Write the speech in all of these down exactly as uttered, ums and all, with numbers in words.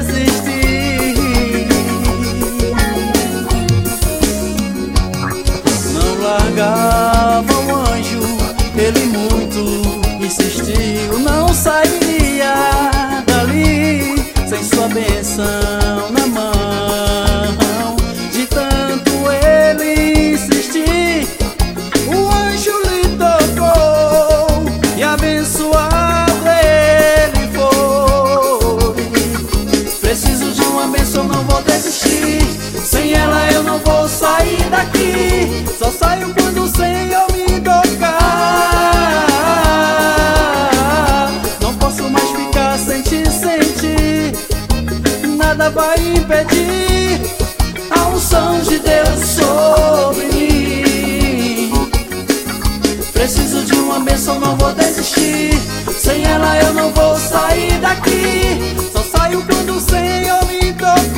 desistir. Não largava o anjo, ele muito insistiu. Não sairia dali sem sua bênção na mão. De tanto ele insistir, o anjo lhe tocou e abençoado ele foi. Preciso de uma bênção, não vou desistir. Sem ela eu não vou sair daqui. Só saio quando o Senhor me tocar. Não posso mais ficar sem te sentir. Nada vai impedir a unção de Deus sobre mim. Preciso de uma bênção, não vou desistir. Sem ela eu não vou sair daqui. Só saio quando o Senhor me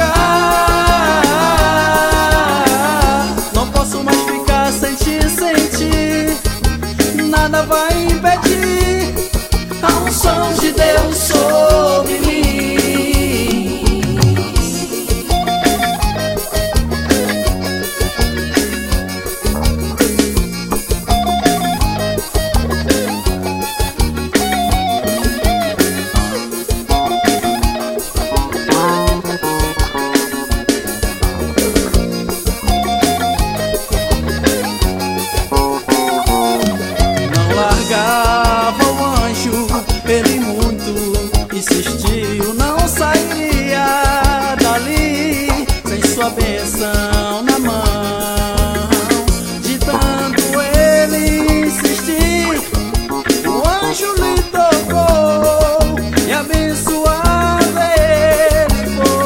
tocar. Não posso mais ficar sem te sentir. Nada vai impedir a unção de Deus sobre mim. Largava o anjo, ele muito insistiu. Não sairia dali sem sua bênção na mão. De tanto ele insistir, o anjo lhe tocou e abençoado ele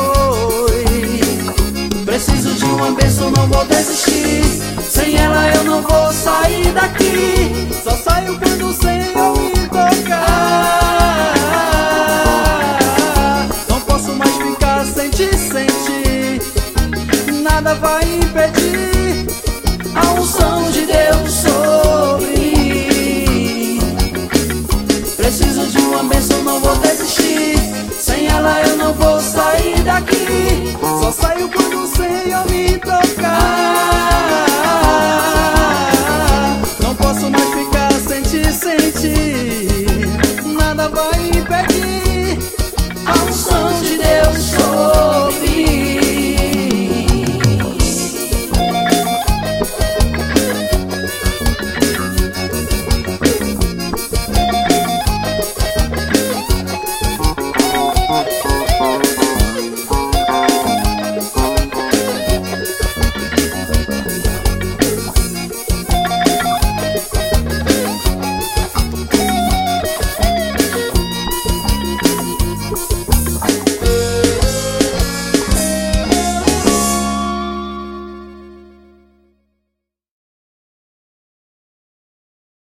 foi. Preciso de uma bênção, não vou desistir. Sem ela eu não vou sair daqui. Só saio quando o Senhor me tocar. Não posso mais ficar sem te sentir. Nada vai impedir a unção de Deus sobre mim. Preciso de uma bênção, não vou desistir. Sem ela eu não vou sair daqui. Só saio quando o Senhor me tocar.